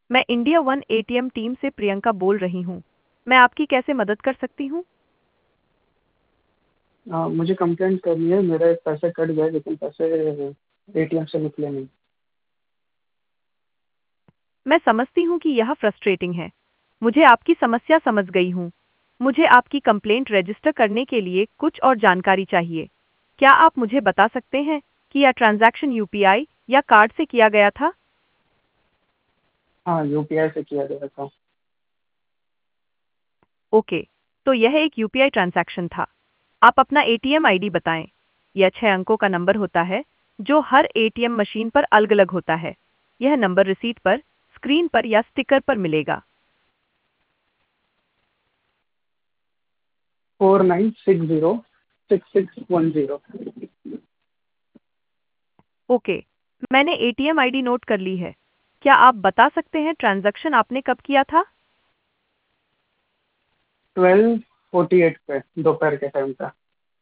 मैं India one ATM team से प्रियंका बोल रही हूँ। मैं आपकी कैसे मदद कर सकती हूँ? मुझे कंप्लेंट करनी है। मेरे पैसे कट गए लेकिन पैसे एटीएम से निकले नहीं। मैं समझती हूँ कि यह फ्रस्ट्रेटिंग है। मुझे आपकी समस्या समझ गई हूँ। मुझे आपकी कंप्लेंट रजिस्टर करने के लिए कुछ और जानकारी चाहिए। क्या आप मुझे बता सकते हैं कि यह ट्रांजैक्शन यूपीआई या कार्ड से किया गया था? हाँ, यूपीआई से किया गया था। ओके, तो यह एक यूपीआई ट्रांजैक्शन था। आप अपना एटीएम आईडी बताएं। यह 6 अंकों का नंबर होता है जो हर एटीएम मशीन पर अलग-अलग होता है। यह नंबर रिसीट पर, स्क्रीन पर या स्टिकर पर मिलेगा। 49606610। ओके, मैंने एटीएम आईडी नोट कर ली है। क्या आप बता सकते हैं ट्रांजैक्शन आपने कब किया था? 12:48 पे दोपहर के टाइम का।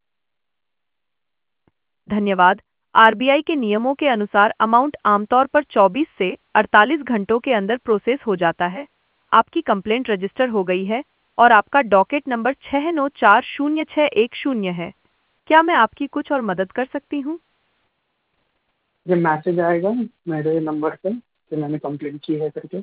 धन्यवाद। आरबीआई के नियमों के अनुसार अमाउंट आमतौर पर 24 से 48 घंटों के अंदर प्रोसेस हो जाता है। आपकी कंप्लेंट रजिस्टर हो गई है और आपका डॉकेट नंबर 69400610 है। क्या मैं आपकी कुछ और मदद कर सकती हूँ? ये मैसेज आएगा मेरे नंबर पे कि मैंने कंप्लेंट की है करके।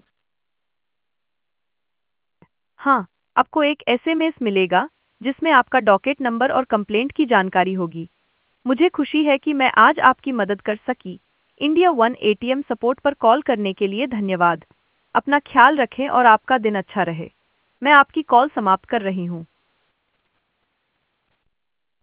हाँ, आपको एक एसएमएस मिलेगा जिसमें आपका डॉकेट नंबर और कंप्लेंट की जानकारी होगी। मुझे खुशी है कि मैं आज आपकी मदद कर सकी। इंडिया वन एटीएम सपोर्ट पर कॉल करने के लिए धन्यवाद। अपना ख्याल रखें और आपका दिन अच्छा रहे। मैं आपकी कॉल समाप्त कर रही हूँ।